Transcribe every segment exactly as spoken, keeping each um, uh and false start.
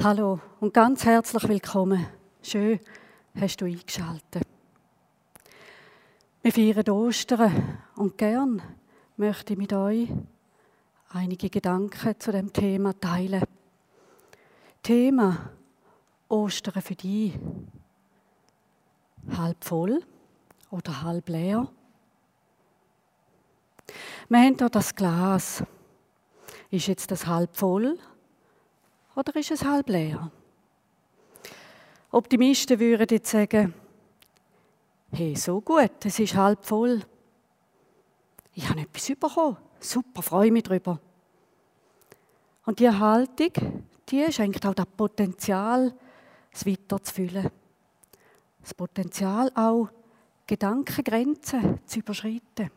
Hallo und ganz herzlich willkommen. Schön, hast du eingeschaltet. Wir feiern Ostern und gern möchte ich mit euch einige Gedanken zu dem Thema teilen. Thema Ostern für dich. Halb voll oder halb leer? Wir haben hier das Glas. Ist jetzt das halb voll oder ist es halb leer? Optimisten würden jetzt sagen, hey, so gut, es ist halb voll. Ich habe etwas bekommen. Super, freue mich darüber. Und diese Haltung, die schenkt auch das Potenzial, es weiter zu füllen. Das Potenzial auch, Gedankengrenzen zu überschreiten.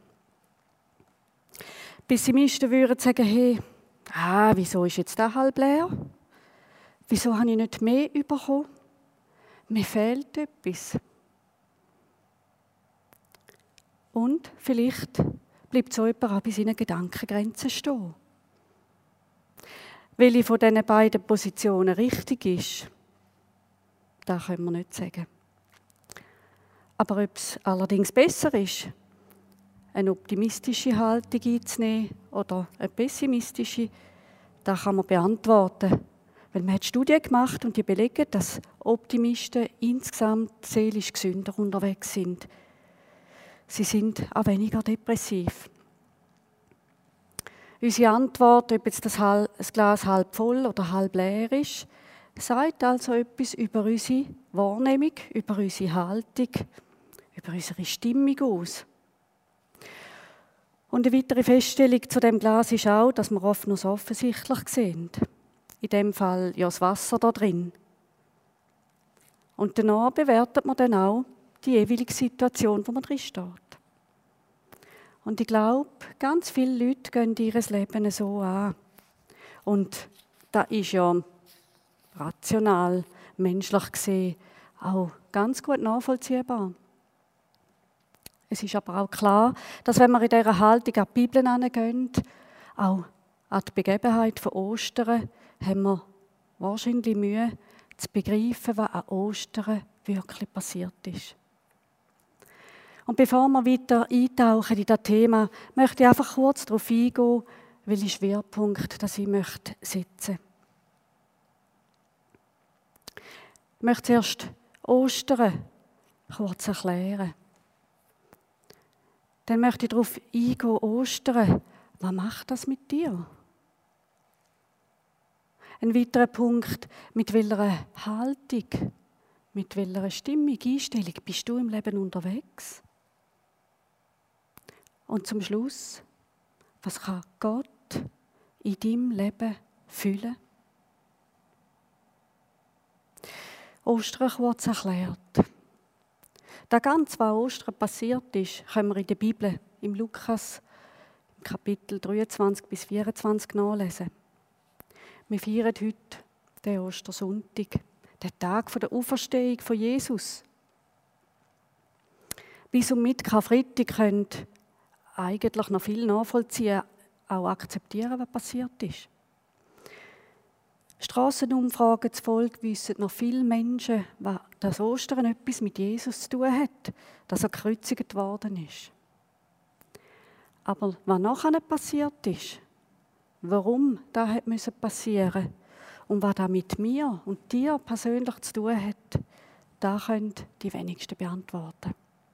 Pessimisten würden sagen, hey, ah, wieso ist jetzt das halb leer? Wieso habe ich nicht mehr bekommen? Mir fehlt etwas. Und vielleicht bleibt so jemand auch bei seinen Gedankengrenzen stehen. Welche von diesen beiden Positionen richtig ist, das können wir nicht sagen. Aber ob es allerdings besser ist, eine optimistische Haltung einzunehmen oder eine pessimistische, das kann man beantworten. Weil man hat Studien gemacht und die belegen, dass Optimisten insgesamt seelisch gesünder unterwegs sind. Sie sind auch weniger depressiv. Unsere Antwort, ob jetzt das, halb, das Glas halb voll oder halb leer ist, sagt also etwas über unsere Wahrnehmung, über unsere Haltung, über unsere Stimmung aus. Und eine weitere Feststellung zu dem Glas ist auch, dass wir oft nur so offensichtlich sehen. In dem Fall ja das Wasser da drin. Und danach bewertet man dann auch die jeweilige Situation, wo man drin steht. Und ich glaube, ganz viele Leute gehen ihr Leben so an. Und das ist ja rational, menschlich gesehen, auch ganz gut nachvollziehbar. Es ist aber auch klar, dass wenn wir in dieser Haltung an die Bibel herangehen, auch an die Begebenheit von Ostern, haben wir wahrscheinlich Mühe, zu begreifen, was an Ostern wirklich passiert ist. Und bevor wir weiter eintauchen in das Thema, möchte ich einfach kurz darauf eingehen, welchen Schwerpunkt das ich möchte setzen. Ich möchte zuerst Ostern kurz erklären. Dann möchte ich darauf eingehen, Ostern, was macht das mit dir? Ein weiterer Punkt, mit welcher Haltung, mit welcher Stimmung, Einstellung bist du im Leben unterwegs? Und zum Schluss, was kann Gott in deinem Leben füllen? Ostern kurz erklärt. Das Ganze, was Ostern passiert ist, können wir in der Bibel, im Lukas, im Kapitel dreiundzwanzig bis vierundzwanzig nachlesen. Wir feiern heute den Ostersonntag, den Tag der Auferstehung von Jesus. Bis und mit Karfreitag können eigentlich noch viel nachvollziehen, auch akzeptieren, was passiert ist. Strassenumfragen zufolge wissen noch viele Menschen, dass Ostern etwas mit Jesus zu tun hat, dass er gekreuzigt worden ist. Aber was nachher passiert ist, warum das passieren musste und was das mit mir und dir persönlich zu tun hat, das können die wenigsten beantworten.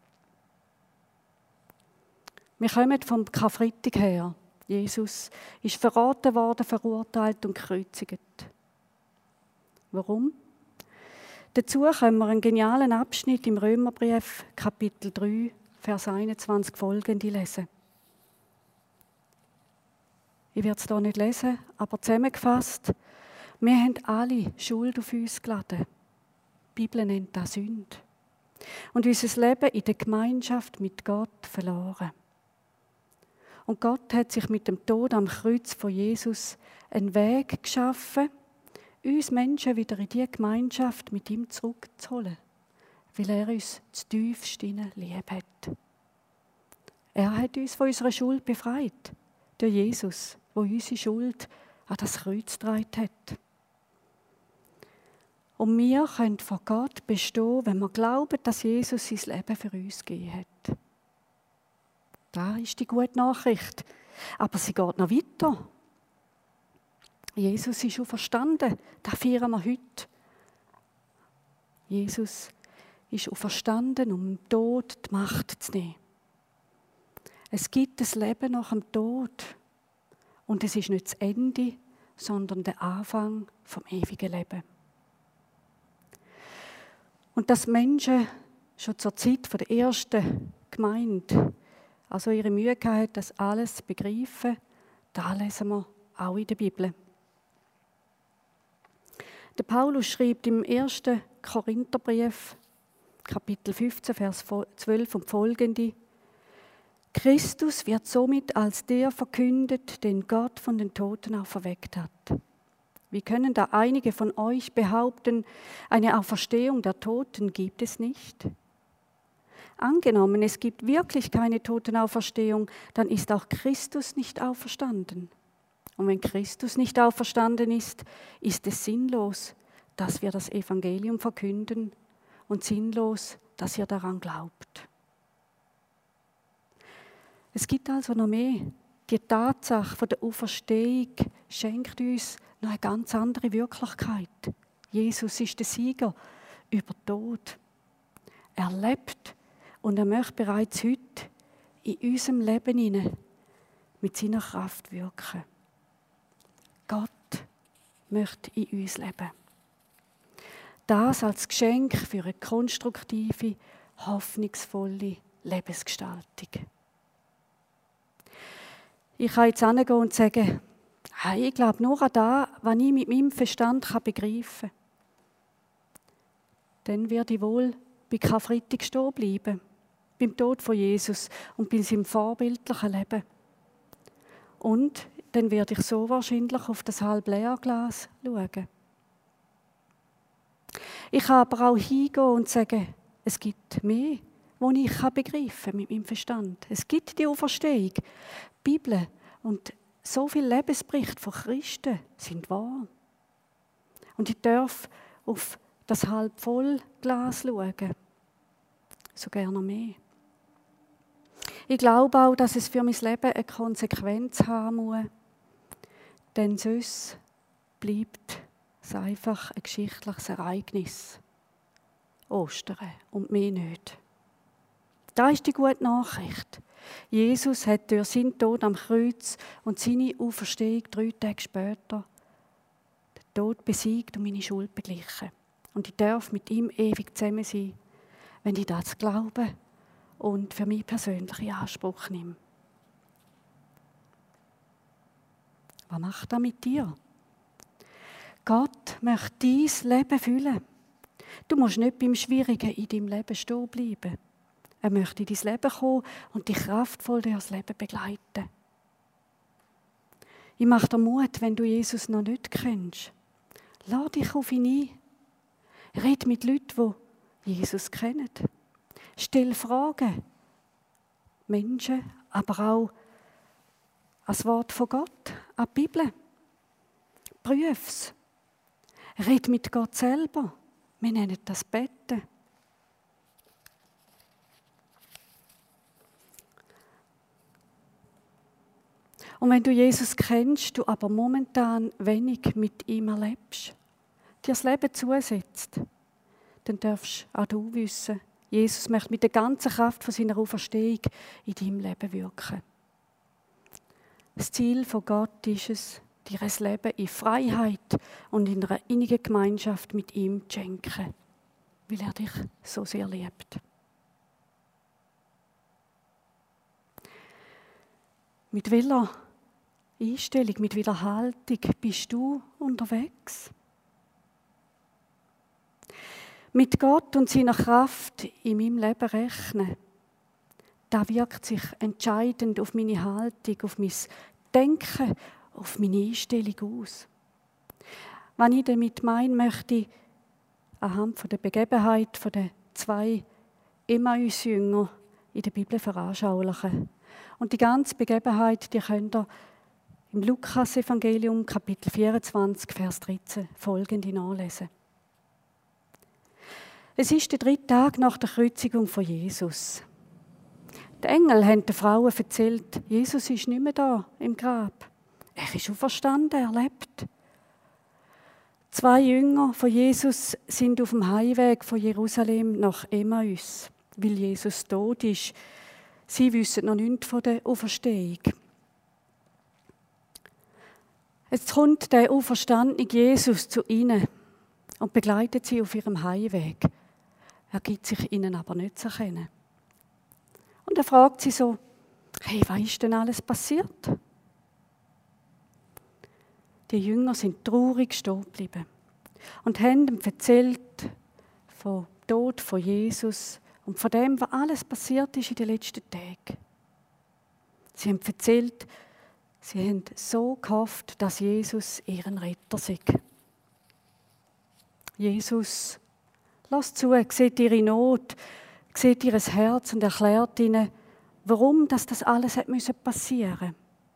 Wir kommen vom Karfreitag her. Jesus ist verraten worden, verurteilt und gekreuzigt. Warum? Dazu können wir einen genialen Abschnitt im Römerbrief, Kapitel drei, Vers einundzwanzig folgende lesen. Ich werde es hier nicht lesen, aber zusammengefasst, wir haben alle Schuld auf uns geladen. Die Bibel nennt das Sünde. Und unser Leben in der Gemeinschaft mit Gott verloren. Und Gott hat sich mit dem Tod am Kreuz von Jesus einen Weg geschaffen, uns Menschen wieder in diese Gemeinschaft mit ihm zurückzuholen, weil er uns zu tiefst lieb hat. Er hat uns von unserer Schuld befreit, durch Jesus, der unsere Schuld an das Kreuz getragen hat. Und wir können vor Gott bestehen, wenn wir glauben, dass Jesus sein Leben für uns gegeben hat. Das ist die gute Nachricht. Aber sie geht noch weiter. Jesus ist auferstanden. Das feiern wir heute. Jesus ist auferstanden, um dem Tod die Macht zu nehmen. Es gibt ein Leben nach dem Tod. Und es ist nicht das Ende, sondern der Anfang vom ewigen Leben. Und dass Menschen schon zur Zeit der ersten Gemeinde also ihre Mühe gehabt, das alles zu begreifen, da lesen wir auch in der Bibel. Der Paulus schreibt im ersten Korintherbrief, Kapitel fünfzehn, Vers zwölf und folgende: Christus wird somit als der verkündet, den Gott von den Toten auferweckt hat. Wie können da einige von euch behaupten, eine Auferstehung der Toten gibt es nicht? Angenommen, es gibt wirklich keine Totenauferstehung, dann ist auch Christus nicht auferstanden. Und wenn Christus nicht auferstanden ist, ist es sinnlos, dass wir das Evangelium verkünden und sinnlos, dass ihr daran glaubt. Es gibt also noch mehr. Die Tatsache von der Auferstehung schenkt uns noch eine ganz andere Wirklichkeit. Jesus ist der Sieger über den Tod. Er lebt und er möchte bereits heute in unserem Leben hinein mit seiner Kraft wirken. Gott möchte in uns leben. Das als Geschenk für eine konstruktive, hoffnungsvolle Lebensgestaltung. Ich kann jetzt hingehen und sagen, hey, ich glaube nur an das, was ich mit meinem Verstand begreifen kann. Dann werde ich wohl bei Karfreitag stehen bleiben, beim Tod von Jesus und bei seinem vorbildlichen Leben. Und dann werde ich so wahrscheinlich auf das halbleere Glas schauen. Ich kann aber auch hingehen und sagen, es gibt mehr, was ich begreifen kann mit meinem Verstand. Es gibt die Auferstehung. Die Bibel und so viele Lebensberichte von Christen sind wahr. Und ich darf auf das halb voll Glas schauen. So gerne mehr. Ich glaube auch, dass es für mein Leben eine Konsequenz haben muss. Denn sonst bleibt es einfach ein geschichtliches Ereignis. Ostern und mehr nicht. Das ist die gute Nachricht. Jesus hat durch seinen Tod am Kreuz und seine Auferstehung drei Tage später den Tod besiegt und meine Schuld beglichen. Und ich darf mit ihm ewig zusammen sein, wenn ich das glaube und für mich persönlich in Anspruch nehme. Was macht das mit dir? Gott möchte dein Leben füllen. Du musst nicht beim Schwierigen in deinem Leben stehen bleiben. Er möchte in dein Leben kommen und dich kraftvoll durch das Leben begleiten. Ich mache dir Mut, wenn du Jesus noch nicht kennst. Lass dich auf ihn ein. Red mit Leuten, die Jesus kennen. Stell Fragen. Menschen, aber auch das Wort von Gott, an die Bibel. Prüf es. Red mit Gott selber. Wir nennen das Betten. Und wenn du Jesus kennst, du aber momentan wenig mit ihm erlebst, dir das Leben zusetzt, dann darfst auch du wissen, Jesus möchte mit der ganzen Kraft von seiner Auferstehung in deinem Leben wirken. Das Ziel von Gott ist es, dir ein Leben in Freiheit und in einer innigen Gemeinschaft mit ihm zu schenken, weil er dich so sehr liebt. Mit welcher Einstellung, mit welcher Haltung bist du unterwegs? Mit Gott und seiner Kraft in meinem Leben rechnen, das wirkt sich entscheidend auf meine Haltung, auf mein Denken, auf meine Einstellung aus. Wenn ich damit meine, möchte ich anhand der Begebenheit von den zwei Emmaus-Jünger in der Bibel veranschaulichen. Und die ganze Begebenheit, die könnt ihr im Lukas-Evangelium, Kapitel vierundzwanzig, Vers dreizehn, folgende nachlesen. Es ist der dritte Tag nach der Kreuzigung von Jesus. Die Engel haben den Frauen erzählt, Jesus ist nicht mehr da im Grab. Er ist auferstanden, er lebt. Zwei Jünger von Jesus sind auf dem Heimweg von Jerusalem nach Emmaus, weil Jesus tot ist. Sie wissen noch nichts von der Auferstehung. Jetzt kommt der auferstandene Jesus zu ihnen und begleitet sie auf ihrem Heimweg. Er gibt sich ihnen aber nicht zu erkennen. Und er fragt sie so, hey, was ist denn alles passiert? Die Jünger sind traurig stehen geblieben und haben ihm erzählt vom Tod von Jesus und von dem, was alles passiert ist in den letzten Tagen. Sie haben erzählt, sie haben so gehofft, dass Jesus ihren Retter sei. Jesus lässt zu, sieht ihre Not, sieht ihr Herz und erklärt ihnen, warum das, das alles passieren musste.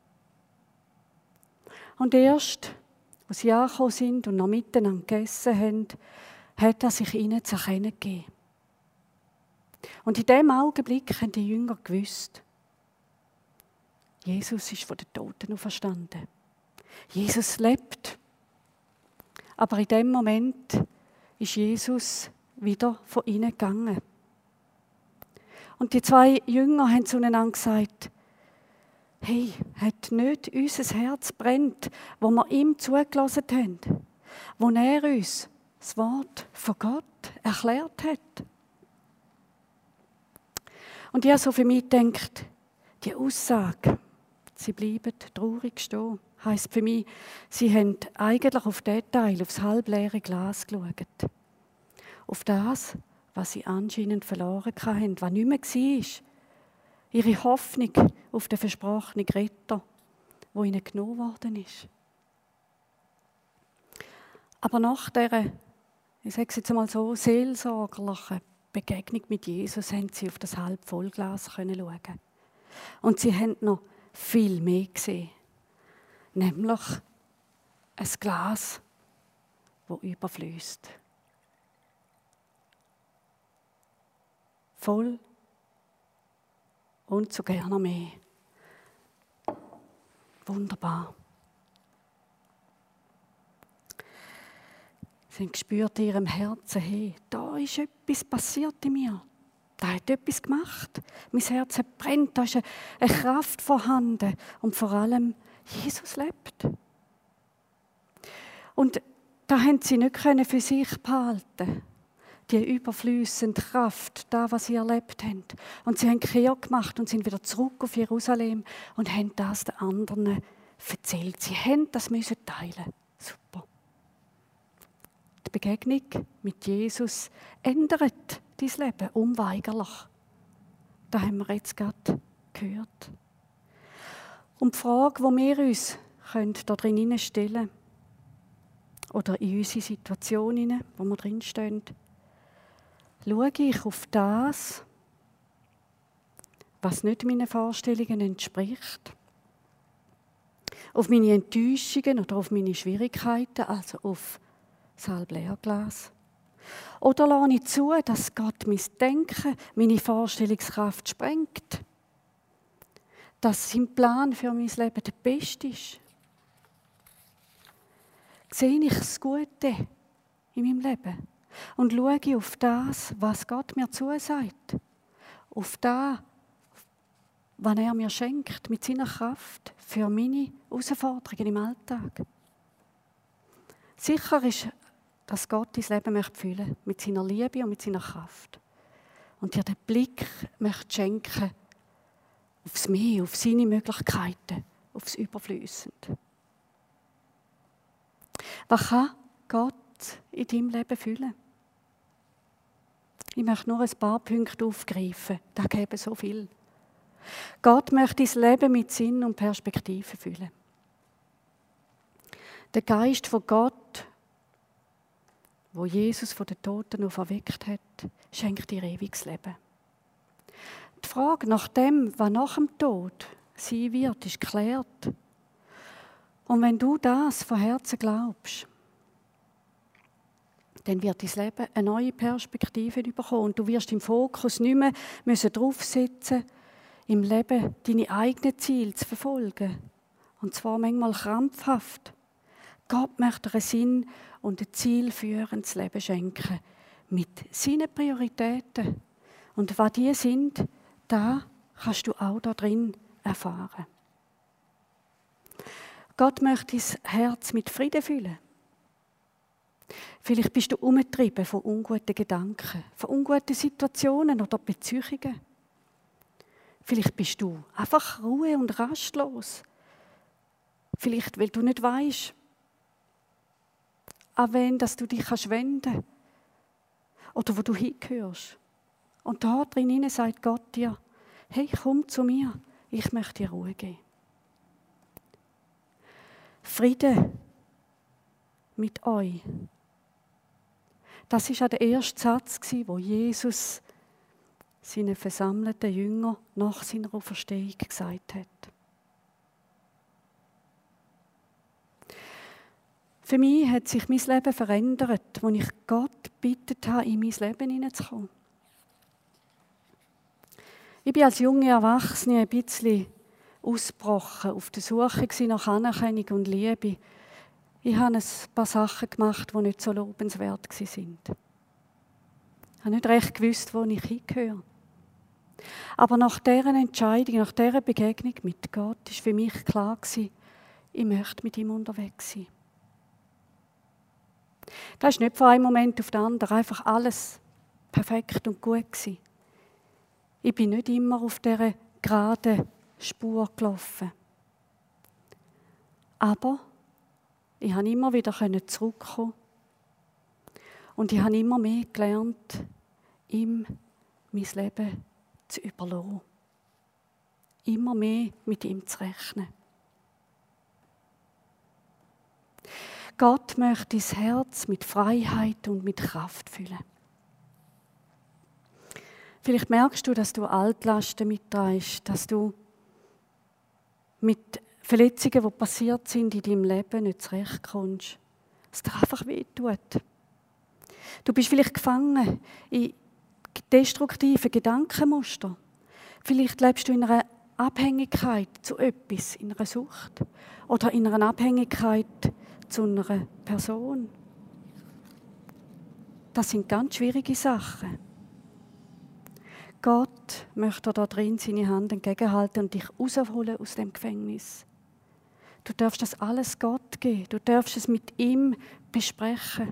Und erst, als sie angekommen sind und noch miteinander gegessen haben, hat er sich ihnen zu erkennen gegeben. Und in diesem Augenblick haben die Jünger gewusst, Jesus ist von den Toten auferstanden. Jesus lebt. Aber in dem Moment ist Jesus wieder von ihnen gegangen. Und die zwei Jünger haben zueinander gesagt, hey, hat nicht unser Herz brennt, wo wir ihm zugelassen haben, wo er uns das Wort von Gott erklärt hat. Und ich habe so für mich gedacht, die Aussage, sie bleiben traurig stehen, heisst für mich, sie haben eigentlich auf den Teil, aufs halbleere Glas geschaut. Auf das, was sie anscheinend verloren hatten, was nicht mehr war. Ihre Hoffnung auf den versprochenen Retter, wo ihnen genommen worden ist. Aber nach dieser, ich sage es jetzt einmal so, seelsorgerlichen Begegnung mit Jesus, haben sie auf das Halbvollglas schauen. Und sie haben noch viel mehr gesehen. Nämlich ein Glas, das überfließt. Voll und so gerne mehr. Wunderbar. Sie haben gespürt in ihrem Herzen, hey, da ist etwas passiert in mir. Da hat etwas gemacht. Mein Herz brennt, da ist eine Kraft vorhanden. Und vor allem, Jesus lebt. Und da haben sie nicht für sich behalten. Die überfließende Kraft, da, was sie erlebt haben. Und sie haben Kehr gemacht und sind wieder zurück auf Jerusalem und haben das den anderen erzählt. Sie haben das müssen teilen. Super. Die Begegnung mit Jesus ändert dein Leben unweigerlich. Das haben wir jetzt gerade gehört. Und die Frage, die wir uns da drin stellen können, oder in unsere Situation hinein, wo wir drin stehen, schaue ich auf das, was nicht meinen Vorstellungen entspricht, auf meine Enttäuschungen oder auf meine Schwierigkeiten, also auf das Halbleerglas. Oder lasse ich zu, dass Gott mein Denken, meine Vorstellungskraft sprengt, dass sein Plan für mein Leben der beste ist. Sehe ich das Gute in meinem Leben? Und schaue ich auf das, was Gott mir zusagt. Auf das, was er mir schenkt mit seiner Kraft für meine Herausforderungen im Alltag. Sicher ist, dass Gott dein Leben möchte füllen mit seiner Liebe und mit seiner Kraft. Und dir den Blick möchte schenken aufs Meer, auf seine Möglichkeiten, aufs Überfließende. Was kann Gott in deinem Leben füllen? Ich möchte nur ein paar Punkte aufgreifen. Da gäbe so viel. Gott möchte dein Leben mit Sinn und Perspektive füllen. Der Geist von Gott, wo Jesus von den Toten auferweckt hat, schenkt dir ewiges Leben. Die Frage nach dem, was nach dem Tod sein wird, ist geklärt. Und wenn du das von Herzen glaubst, dann wird dein Leben eine neue Perspektive bekommen. Und du wirst im Fokus nicht mehr müssen draufsetzen, im Leben deine eigenen Ziele zu verfolgen. Und zwar manchmal krampfhaft. Gott möchte einen Sinn und ein zielführendes Leben schenken. Mit seinen Prioritäten. Und was die sind, da kannst du auch da drin erfahren. Gott möchte dein Herz mit Frieden füllen. Vielleicht bist du umgetrieben von unguten Gedanken, von unguten Situationen oder Beziehungen. Vielleicht bist du einfach ruhe- und rastlos. Vielleicht, weil du nicht weisst, an wen dass du dich wenden kannst. Oder wo du hingehörst. Und da drinnen sagt Gott dir, hey, komm zu mir, ich möchte dir Ruhe geben. Friede mit euch. Das war der erste Satz, wo Jesus seinen versammelten Jüngern nach seiner Auferstehung gesagt hat. Für mich hat sich mein Leben verändert, als ich Gott gebeten habe, in mein Leben hineinzukommen. Ich war als junge Erwachsene ein bisschen ausgebrochen, auf der Suche nach Anerkennung und Liebe. Ich habe ein paar Sachen gemacht, die nicht so lobenswert waren. Ich habe nicht recht gewusst, wo ich hingehöre. Aber nach dieser Entscheidung, nach dieser Begegnung mit Gott, war für mich klar, ich möchte mit ihm unterwegs sein. Das ist nicht von einem Moment auf den anderen einfach alles perfekt und gut gewesen. Ich bin nicht immer auf dieser geraden Spur gelaufen. Aber ich konnte immer wieder zurückkommen. Und ich habe immer mehr gelernt, ihm mein Leben zu überlassen. Immer mehr mit ihm zu rechnen. Gott möchte dein Herz mit Freiheit und mit Kraft füllen. Vielleicht merkst du, dass du Altlasten mitträgst, dass du mit Verletzungen, die passiert sind in deinem Leben, nicht zurechtkommst. Dass es dir einfach wehtut. Du bist vielleicht gefangen in destruktiven Gedankenmustern. Vielleicht lebst du in einer Abhängigkeit zu etwas, in einer Sucht. Oder in einer Abhängigkeit zu einer Person. Das sind ganz schwierige Sachen. Gott möchte da drin seine Hand entgegenhalten und dich rausholen aus dem Gefängnis. Du darfst das alles Gott geben. Du darfst es mit ihm besprechen.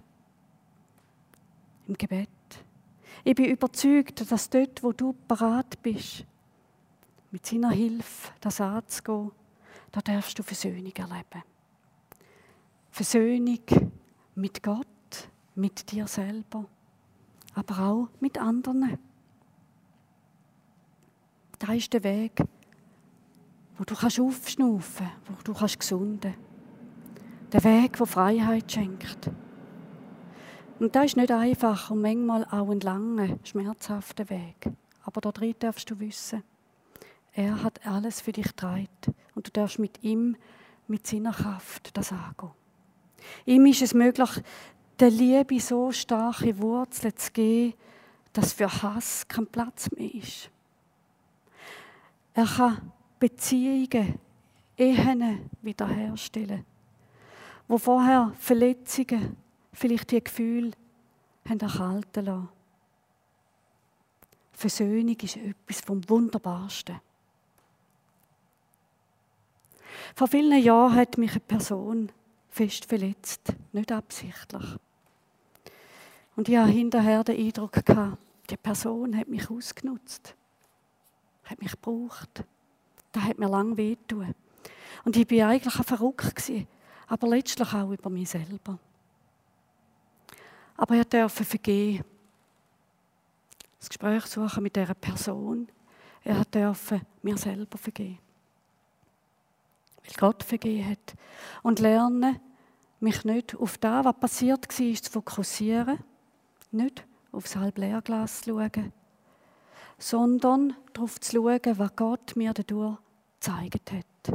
Im Gebet. Ich bin überzeugt, dass dort, wo du bereit bist, mit seiner Hilfe das anzugehen, da darfst du Versöhnung erleben. Versöhnung mit Gott, mit dir selber, aber auch mit anderen. Das ist der Weg, wo du kannst aufschnaufen, wo du kannst gesunden. Der Weg, der Freiheit schenkt. Und das ist nicht einfach und manchmal auch ein langer, schmerzhafter Weg. Aber da drin darfst du wissen, er hat alles für dich getragen und du darfst mit ihm, mit seiner Kraft das angehen. Ihm ist es möglich, der Liebe so starke Wurzeln zu geben, dass für Hass kein Platz mehr ist. Er kann Beziehungen, Ehen wiederherstellen, wo vorher Verletzungen, vielleicht die Gefühle, haben erkalten lassen. Versöhnung ist etwas vom Wunderbarsten. Vor vielen Jahren hat mich eine Person fest verletzt, nicht absichtlich. Und ich hatte hinterher den Eindruck, die Person hat mich ausgenutzt, hat mich gebraucht. Das hat mir lange wehgetan. Und ich war eigentlich auch verrückt, aber letztlich auch über mich selber. Aber ich durfte vergeben. Das Gespräch suchen mit dieser Person. Er durfte mir selber vergeben. Weil Gott vergeben hat. Und lernen, mich nicht auf das, was passiert war, zu fokussieren. Nicht aufs Halbleerglas zu schauen. Sondern darauf zu schauen, was Gott mir dadurch gezeigt hat.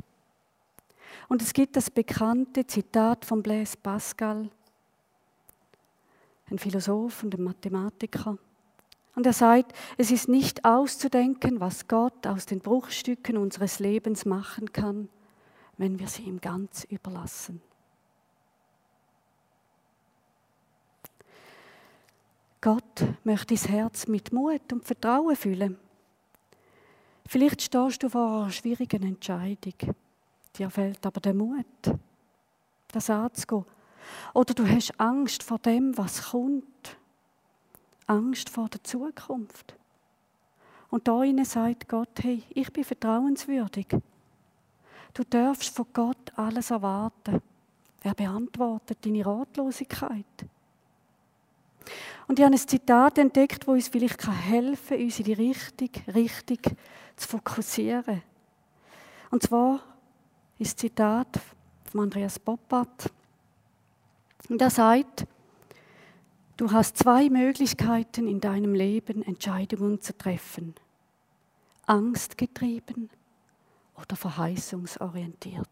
Und es gibt das bekannte Zitat von Blaise Pascal. ein Philosoph und ein Mathematiker. Und er sagt, es ist nicht auszudenken, was Gott aus den Bruchstücken unseres Lebens machen kann, wenn wir sie ihm ganz überlassen. Gott möchte dein Herz mit Mut und Vertrauen füllen. Vielleicht stehst du vor einer schwierigen Entscheidung. Dir fehlt aber der Mut, das anzugehen. Oder du hast Angst vor dem, was kommt. Angst vor der Zukunft. Und da innen sagt Gott, hey, ich bin vertrauenswürdig. Du darfst von Gott alles erwarten. Er beantwortet deine Ratlosigkeit. Und ich habe ein Zitat entdeckt, das uns vielleicht helfen kann, uns in die Richtung, Richtung zu fokussieren. Und zwar ist das Zitat von Andreas Poppart. Und er sagt, du hast zwei Möglichkeiten in deinem Leben, Entscheidungen zu treffen. Angstgetrieben oder verheißungsorientiert.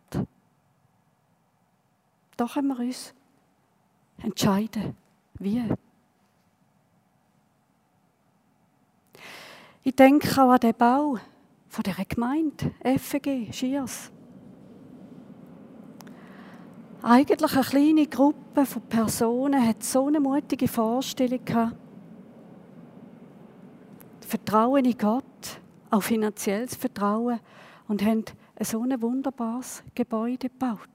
Da können wir uns entscheiden. Wie? Ich denke auch an den Bau von dieser Gemeinde, F E G, Schiers. Eigentlich eine kleine Gruppe von Personen hat so eine mutige Vorstellung gehabt. Vertrauen in Gott, auch finanzielles Vertrauen, und haben so ein wunderbares Gebäude gebaut.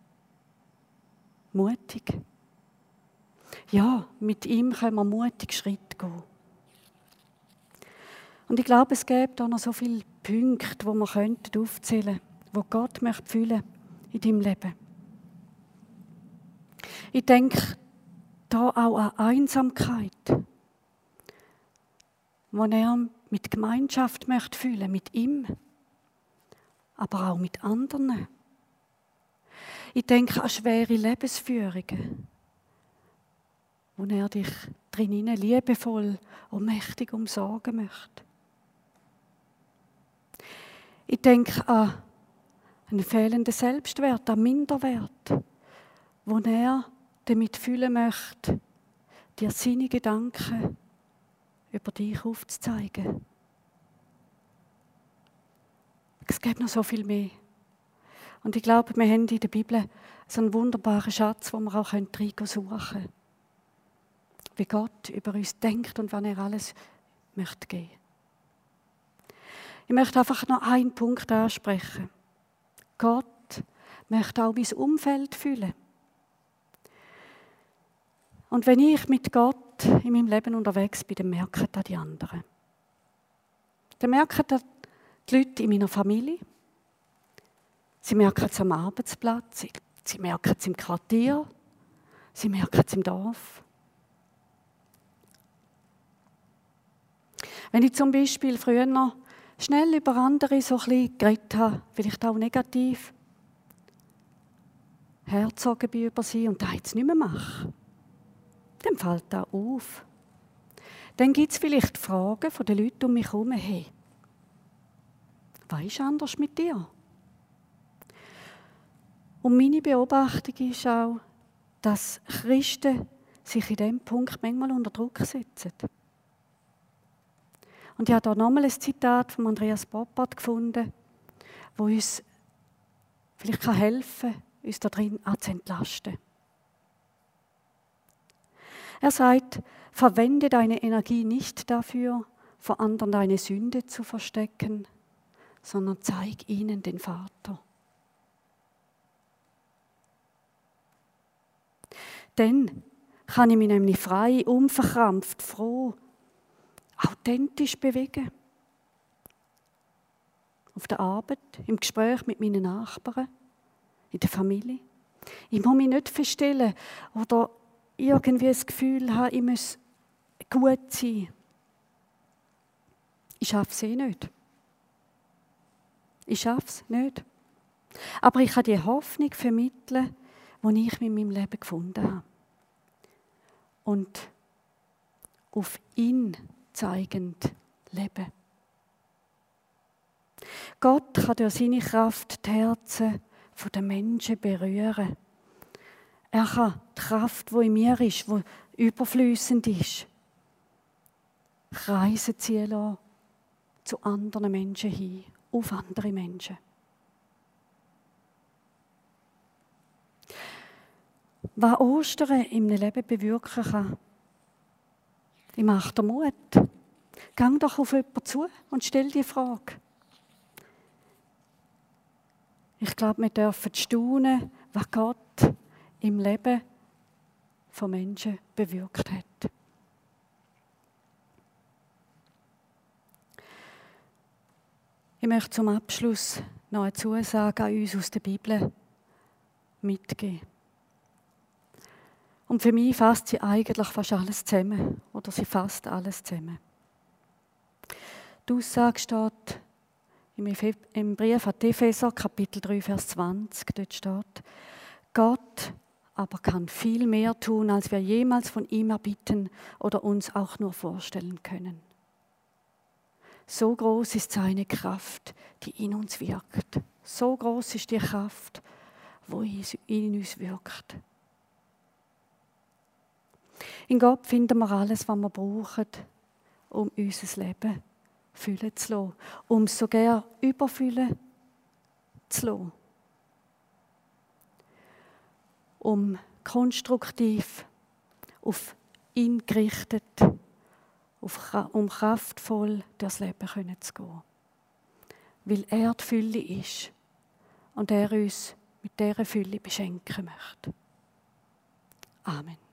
Mutig. Ja, mit ihm können wir mutig Schritt gehen. Und ich glaube, es gäbe da noch so viele Punkte, die wir könnten aufzählen könnten, die Gott möchte füllen in deinem Leben. Ich denke da auch an Einsamkeit, wo er mit Gemeinschaft möchte füllen, mit ihm, aber auch mit anderen. Ich denke an schwere Lebensführungen, wo er dich drinnen liebevoll und mächtig umsorgen möchte. Ich denke an einen fehlenden Selbstwert, an Minderwert, wo er damit füllen möchte, dir seine Gedanken über dich aufzuzeigen. Es gibt noch so viel mehr. Und ich glaube, wir haben in der Bibel so einen wunderbaren Schatz, wo wir auch rein suchen können. Wie Gott über uns denkt und wann er alles möchte geben. Ich möchte einfach noch einen Punkt ansprechen. Gott möchte auch mein Umfeld füllen. Und wenn ich mit Gott in meinem Leben unterwegs bin, dann merken das die anderen. Dann merken das die Leute in meiner Familie. Sie merken es am Arbeitsplatz, sie, sie merken es im Quartier, sie merken es im Dorf. Wenn ich zum Beispiel früher noch schnell über andere so ein bisschen geredet habe, vielleicht auch negativ, hergezogen bin über sie und das jetzt nicht mehr mache, dann fällt das auf. Dann gibt es vielleicht Fragen von den Leuten um mich herum, hey, was ist anders mit dir? Und meine Beobachtung ist auch, dass Christen sich in diesem Punkt manchmal unter Druck setzen. Und ich habe hier nochmal ein Zitat von Andreas Poppart gefunden, das uns vielleicht helfen kann, uns da drin zu entlasten. Er sagt, verwende deine Energie nicht dafür, vor anderen deine Sünde zu verstecken, sondern zeig ihnen den Vater. Dann kann ich mich nämlich frei, unverkrampft, froh, authentisch bewegen. Auf der Arbeit, im Gespräch mit meinen Nachbarn, in der Familie. Ich muss mich nicht verstellen oder irgendwie das Gefühl haben, ich muss gut sein. Ich schaffe es eh nicht. Ich schaffe es nicht. Aber ich kann die Hoffnung vermitteln, die ich mit meinem Leben gefunden habe. Und auf ihn zeigend leben. Gott kann durch seine Kraft die Herzen der Menschen berühren. Er kann die Kraft, die in mir ist, die überflüssend ist, Kreise ziehen lassen zu anderen Menschen hin, auf andere Menschen. Was Ostern in einem Leben bewirken kann, ich mache dir Mut. Geh doch auf jemanden zu und stell die Frage. Ich glaube, wir dürfen staunen, was Gott im Leben von Menschen bewirkt hat. Ich möchte zum Abschluss noch eine Zusage an uns aus der Bibel mitgeben. Und für mich fasst sie eigentlich fast alles zusammen. Oder sie fasst alles zusammen. Die Aussage steht im Brief an die Epheser, Kapitel drei, Vers zwanzig. Dort steht, Gott aber kann viel mehr tun, als wir jemals von ihm erbitten oder uns auch nur vorstellen können. So groß ist seine Kraft, die in uns wirkt. So groß ist die Kraft, die in uns wirkt. In Gott finden wir alles, was wir brauchen, um unser Leben füllen zu lassen, um es sogar überfüllen zu lassen. Um konstruktiv, auf ihn gerichtet, auf, um kraftvoll durchs Leben zu gehen. Weil er die Fülle ist und er uns mit dieser Fülle beschenken möchte. Amen.